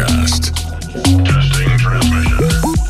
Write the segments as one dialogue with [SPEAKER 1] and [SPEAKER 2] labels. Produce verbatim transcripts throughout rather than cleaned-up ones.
[SPEAKER 1] broadcast. Testing transmission.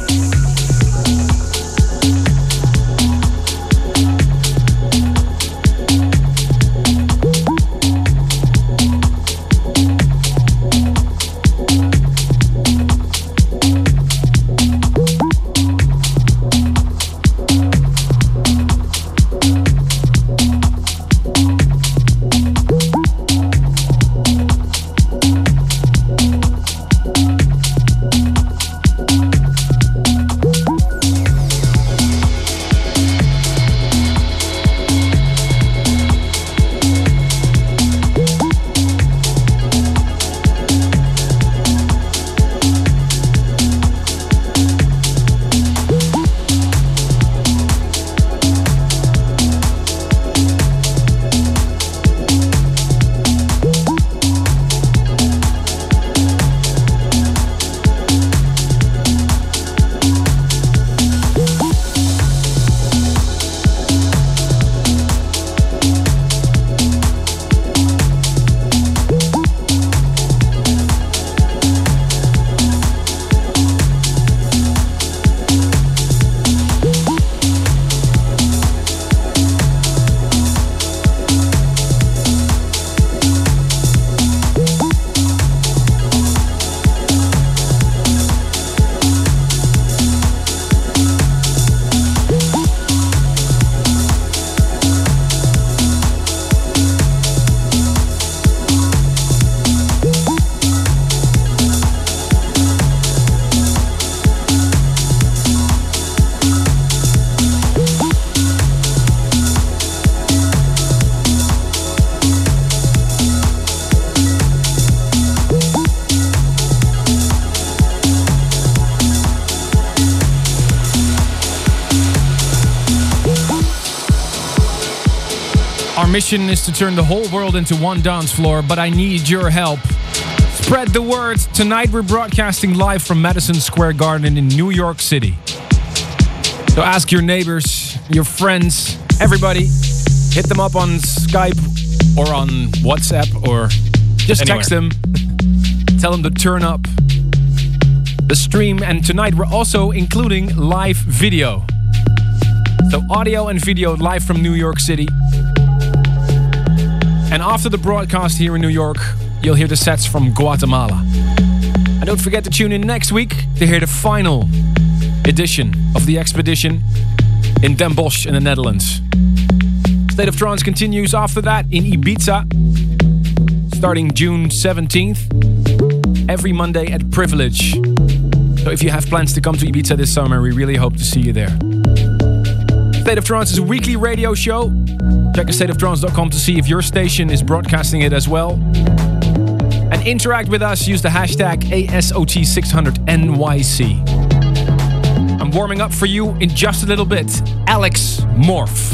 [SPEAKER 2] Mission is to turn the whole world into one dance floor, but I need your help. Spread the word. Tonight we're broadcasting live from Madison Square Garden in New York City. So ask your neighbors, your friends, everybody. Hit them up on Skype or on WhatsApp or just
[SPEAKER 3] Anywhere.
[SPEAKER 2] Text them. Tell them to turn up the stream. And tonight we're also including live video. So audio and video live from New York City. And after the broadcast here in New York, you'll hear the sets from Guatemala. And don't forget to tune in next week to hear the final edition of the expedition in Den Bosch in the Netherlands. State of Trance continues after that in Ibiza, starting June seventeenth, every Monday at Privilege. So if you have plans to come to Ibiza this summer, we really hope to see you there. State of Trance is a weekly radio show. Check out state of trance dot com to see if your station is broadcasting it as well. And interact with us, use the hashtag A S O T six hundred N Y C. I'm warming up for you in just a little bit. Alex Morph.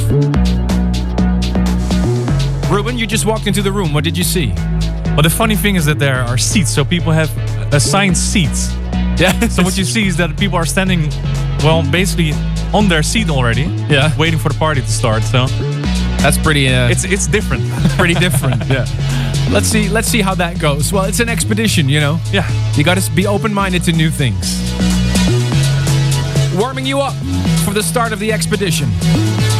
[SPEAKER 2] Ruben, you just walked into the room. What did you see?
[SPEAKER 3] Well, the funny thing is that there are seats, so people have assigned seats.
[SPEAKER 2] Yeah.
[SPEAKER 3] So what you see is that people are standing, well, basically on their seat already.
[SPEAKER 2] Yeah.
[SPEAKER 3] Waiting for the party to start. So
[SPEAKER 2] that's pretty. Uh,
[SPEAKER 3] it's it's different.
[SPEAKER 2] Pretty different. Yeah. Let's see. Let's see how that goes. Well, it's an expedition, you know.
[SPEAKER 3] Yeah.
[SPEAKER 2] You got to be open-minded to new things. Warming you up for the start of the expedition.